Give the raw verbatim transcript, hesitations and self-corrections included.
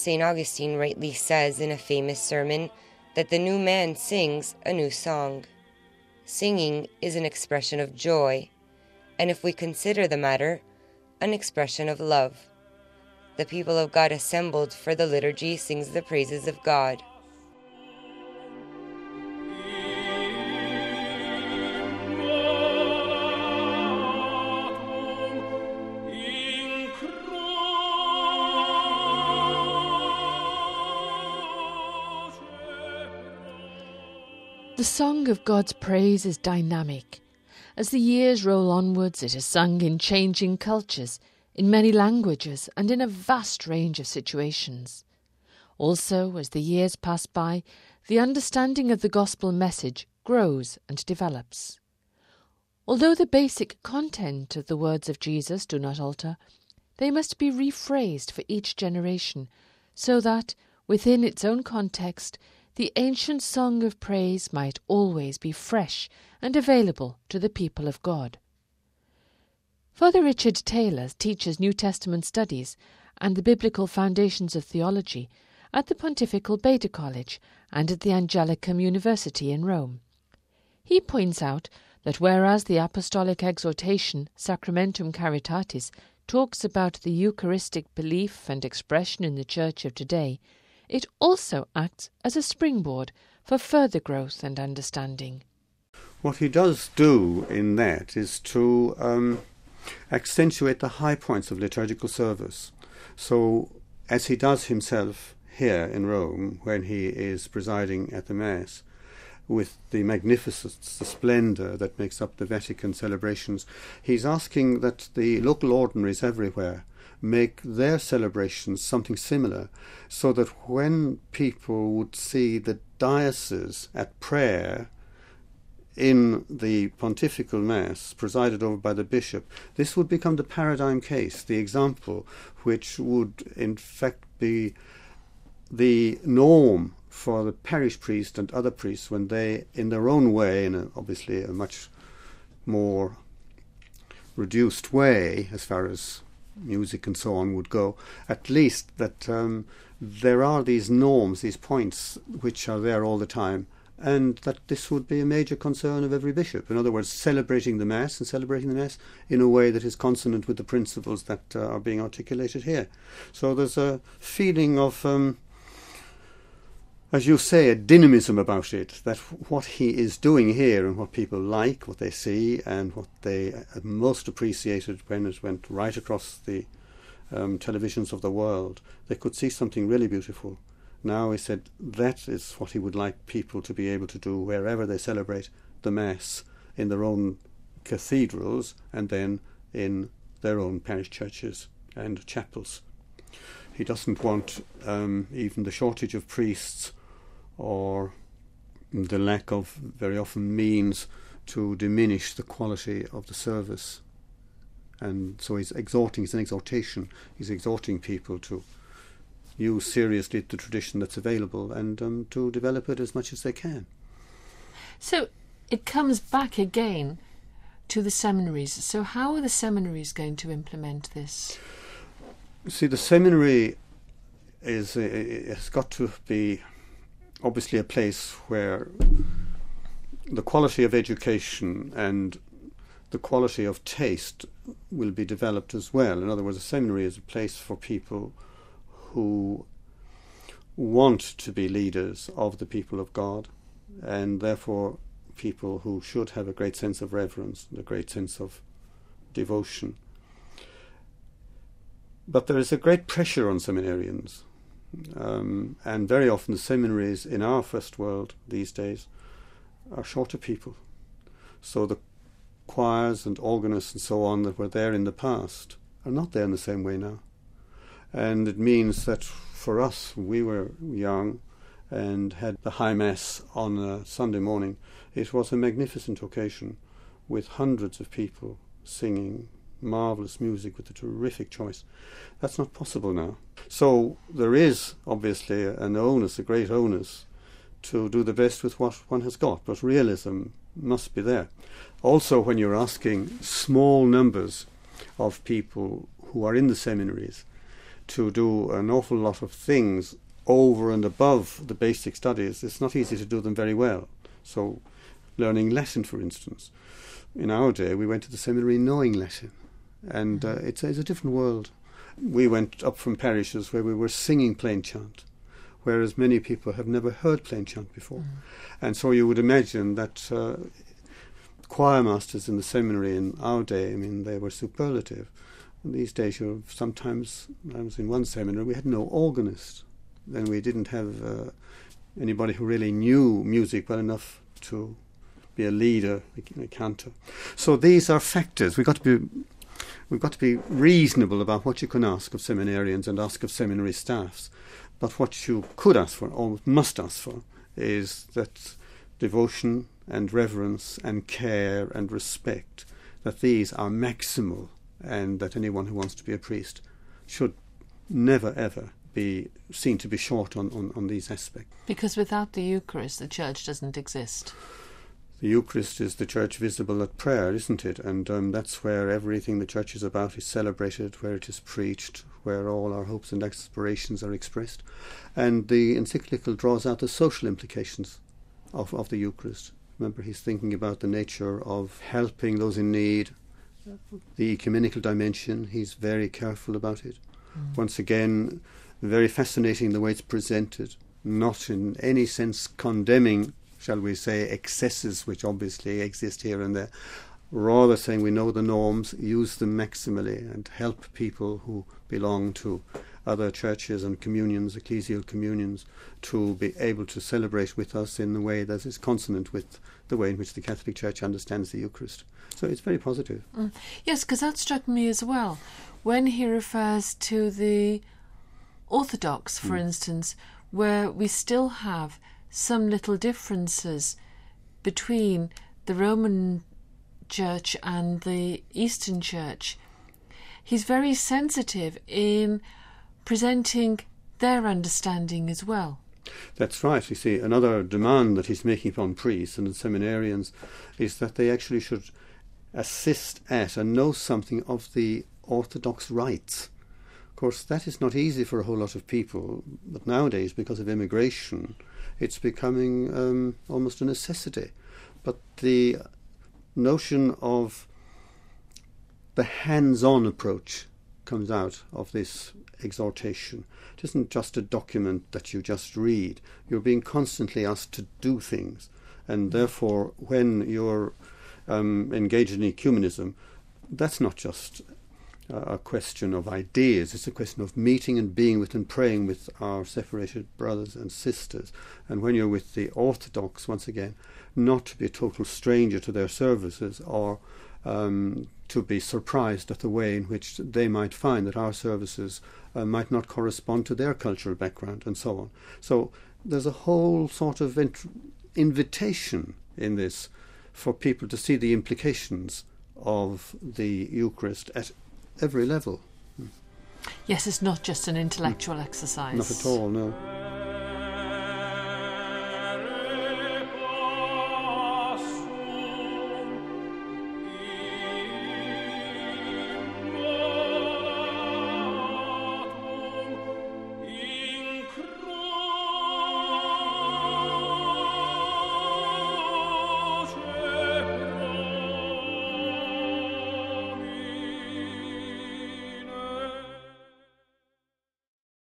Saint Augustine rightly says in a famous sermon that the new man sings a new song. Singing is an expression of joy, and if we consider the matter, an expression of love. The people of God assembled for the liturgy sings the praises of God. The song of God's praise is dynamic. As the years roll onwards, it is sung in changing cultures, in many languages, and in a vast range of situations. Also, as the years pass by, the understanding of the gospel message grows and develops. Although the basic content of the words of Jesus do not alter, they must be rephrased for each generation, so that, within its own context, the ancient song of praise might always be fresh and available to the people of God. Father Richard Taylor teaches New Testament studies and the biblical foundations of theology at the Pontifical Beta College and at the Angelicum University in Rome. He points out that whereas the apostolic exhortation Sacramentum Caritatis talks about the Eucharistic belief and expression in the Church of today, it also acts as a springboard for further growth and understanding. What he does do in that is to um, accentuate the high points of liturgical service. So, as he does himself here in Rome, when he is presiding at the Mass, with the magnificence, the splendour that makes up the Vatican celebrations, he's asking that the local ordinaries everywhere make their celebrations something similar, so that when people would see the diocese at prayer in the pontifical Mass presided over by the bishop, this would become the paradigm case, the example which would in fact be the norm for the parish priest and other priests when they, in their own way, in a, obviously a much more reduced way as far as music and so on would go, at least that um, there are these norms, these points which are there all the time, and that this would be a major concern of every bishop. In other words, celebrating the Mass and celebrating the Mass in a way that is consonant with the principles that uh, are being articulated here. So there's a feeling of, um, as you say, a dynamism about it, that what he is doing here and what people like, what they see, and what they most appreciated when it went right across the um, televisions of the world, they could see something really beautiful. Now he said that is what he would like people to be able to do wherever they celebrate the Mass, in their own cathedrals and then in their own parish churches and chapels. He doesn't want um, even the shortage of priests or the lack of, very often, means to diminish the quality of the service. And so he's exhorting, it's an exhortation, he's exhorting people to use seriously the tradition that's available and um, to develop it as much as they can. So it comes back again to the seminaries. So how are the seminaries going to implement this? See, the seminary is uh, has got to be obviously a place where the quality of education and the quality of taste will be developed as well. In other words, a seminary is a place for people who want to be leaders of the people of God, and therefore people who should have a great sense of reverence and a great sense of devotion. But there is a great pressure on seminarians, um, and very often the seminaries in our first world these days are short of people. So the choirs and organists and so on that were there in the past are not there in the same way now. And it means that for us, we were young and had the High Mass on a Sunday morning. It was a magnificent occasion with hundreds of people singing marvellous music with a terrific choice. That's not possible now. So there is obviously an onus, a great onus, to do the best with what one has got, but realism must be there. Also, when you're asking small numbers of people who are in the seminaries to do an awful lot of things over and above the basic studies, it's not easy to do them very well. So learning Latin, for instance. In our day, we went to the seminary knowing Latin, and uh, it's, it's a different world. We went up from parishes where we were singing plain chant, whereas many people have never heard plain chant before. Mm. And so you would imagine that uh, choir masters in the seminary in our day, I mean, they were superlative. And these days, you sometimes, I was in one seminary, we had no organist. Then we didn't have uh, anybody who really knew music well enough to be a leader, a, a cantor. So these are factors. We've got to be, we've got to be reasonable about what you can ask of seminarians and ask of seminary staffs. But what you could ask for, or must ask for, is that devotion and reverence and care and respect, that these are maximal, and that anyone who wants to be a priest should never, ever be seen to be short on, on, on these aspects. Because without the Eucharist, the Church doesn't exist. The Eucharist is the Church visible at prayer, isn't it? And um, that's where everything the Church is about is celebrated, where it is preached, where all our hopes and aspirations are expressed. And the encyclical draws out the social implications of, of the Eucharist. Remember, he's thinking about the nature of helping those in need, the ecumenical dimension. He's very careful about it. Mm. Once again, very fascinating the way it's presented, not in any sense condemning, shall we say, excesses which obviously exist here and there, rather saying we know the norms, use them maximally, and help people who belong to other churches and communions, ecclesial communions, to be able to celebrate with us in the way that is consonant with the way in which the Catholic Church understands the Eucharist. So it's very positive. Mm. Yes, because that struck me as well. When he refers to the Orthodox, for mm. instance, where we still have some little differences between the Roman Church and the Eastern Church, he's very sensitive in presenting their understanding as well. That's right. You see, another demand that he's making upon priests and seminarians is that they actually should assist at and know something of the Orthodox rites. Of course, that is not easy for a whole lot of people, but nowadays, because of immigration, it's becoming um, almost a necessity. But the notion of the hands-on approach comes out of this exhortation. It isn't just a document that you just read. You're being constantly asked to do things. And therefore, when you're um, engaged in ecumenism, that's not just a question of ideas. It's a question of meeting and being with and praying with our separated brothers and sisters. And when you're with the Orthodox, once again, not to be a total stranger to their services, or um, to be surprised at the way in which they might find that our services uh, might not correspond to their cultural background, and so on. So there's a whole sort of int- invitation in this for people to see the implications of the Eucharist at every level. Yes, it's not just an intellectual mm. exercise. Not at all, no.